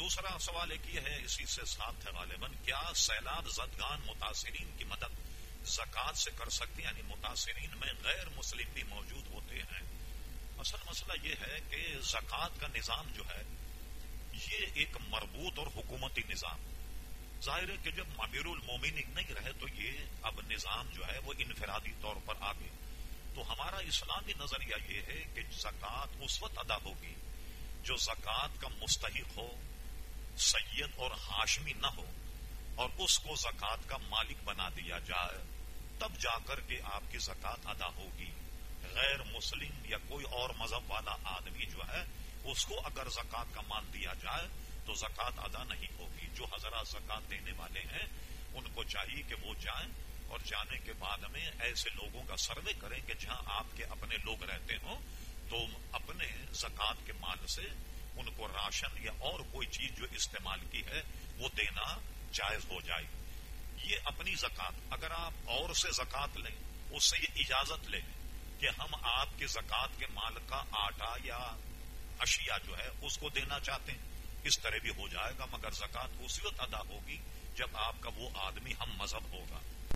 دوسرا سوال ایک یہ ہے، اسی سے ساتھ ہے غالباً، کیا سیلاب زدگان متاثرین کی مدد زکوٰۃ سے کر سکتے ہیں؟ یعنی متاثرین میں غیر مسلم بھی موجود ہوتے ہیں۔ اصل مسئلہ یہ ہے کہ زکوٰۃ کا نظام جو ہے یہ ایک مربوط اور حکومتی نظام، ظاہر ہے کہ جب امیر المومنین نہیں رہے تو یہ اب نظام جو ہے وہ انفرادی طور پر آ گئی۔ تو ہمارا اسلامی نظریہ یہ ہے کہ زکوٰۃ اس وقت ادا ہوگی جو زکوٰۃ کا مستحق ہو، سید اور ہاشمی نہ ہو، اور اس کو زکوٰۃ کا مالک بنا دیا جائے، تب جا کر کے آپ کی زکوٰۃ ادا ہوگی۔ غیر مسلم یا کوئی اور مذہب والا آدمی جو ہے اس کو اگر زکوٰۃ کا مال دیا جائے تو زکوٰۃ ادا نہیں ہوگی۔ جو حضرات زکوٰۃ دینے والے ہیں ان کو چاہیے کہ وہ جائیں اور جانے کے بعد میں ایسے لوگوں کا سروے کریں کہ جہاں آپ کے اپنے لوگ رہتے ہوں تو اپنے زکوٰۃ کے مال سے ان کو راشن یا اور کوئی چیز جو استعمال کی ہے وہ دینا جائز ہو جائے۔ یہ اپنی زکوٰۃ، اگر آپ اور سے زکوٰۃ لیں، اس سے یہ اجازت لیں کہ ہم آپ کے زکوٰۃ کے مال کا آٹا یا اشیاء جو ہے اس کو دینا چاہتے ہیں، اس طرح بھی ہو جائے گا، مگر زکوٰۃ اسی وقت ادا ہوگی جب آپ کا وہ آدمی ہم مذہب ہوگا۔